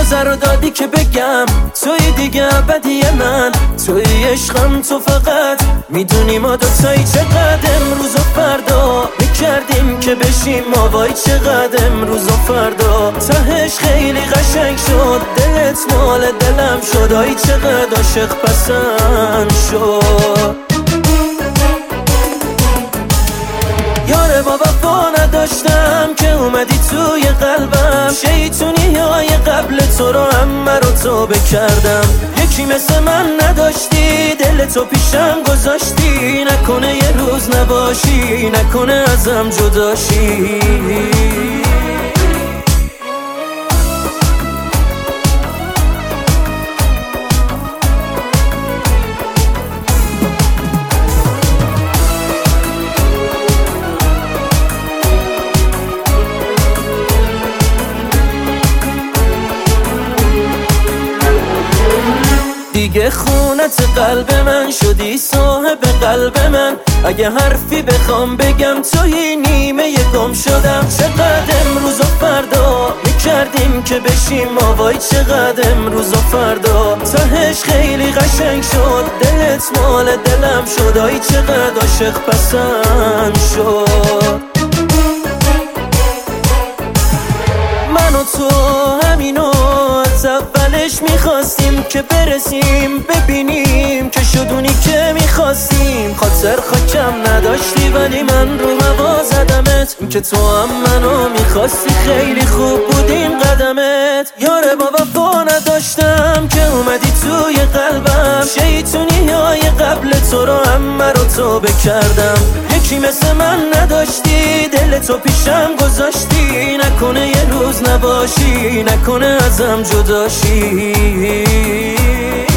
اجازه رو دادی که بگم توی دیگه ابدی من، توی عشقم تو فقط میدونی ما دوتایی چقدر امروز و فردا میکردیم که بشیم ما، وای چقدر امروز و فردا تهش خیلی قشنگ شد، دلت مال دلم شد، آی چقدر عاشق پسند شد. یاره با وفا نداشتم که اومدی توی قلبم، شیطونی های قبل تو رو همه رو توبه کردم. یکی مثل من نداشتی، دل تو پیشم گذاشتی، نکنه یه روز نباشی، نکنه ازم جداشی. دیگه خونت قلب من شدی، صاحب قلب من، اگه حرفی بخوام بگم توی نیمه گم شدم. چقدر امروز و فردا میکردیم که بشیم ما، وای چقدر امروز و فردا تهش خیلی قشنگ شد، دلت مال دلم شد، آی چقدر عاشق پسند شد. من و تو همینو از اولش میخواستیم که برسیم، ببینیم که شدونی که میخواستیم. خاطر خاکم نداشتی ولی من رو هوا زدمت، این که تو هم منو میخواستی، خیلی خوب بودیم قدمت. یاره با وفا نداشتم که اومدی توی قلبم، شیطونی های قبل تو رو همه رو توبه کردم. یکی مثل من نداشتی، دل تو پیشم گذاشتی، نکنه یه روز نباشی، نکنه ازم جداشی.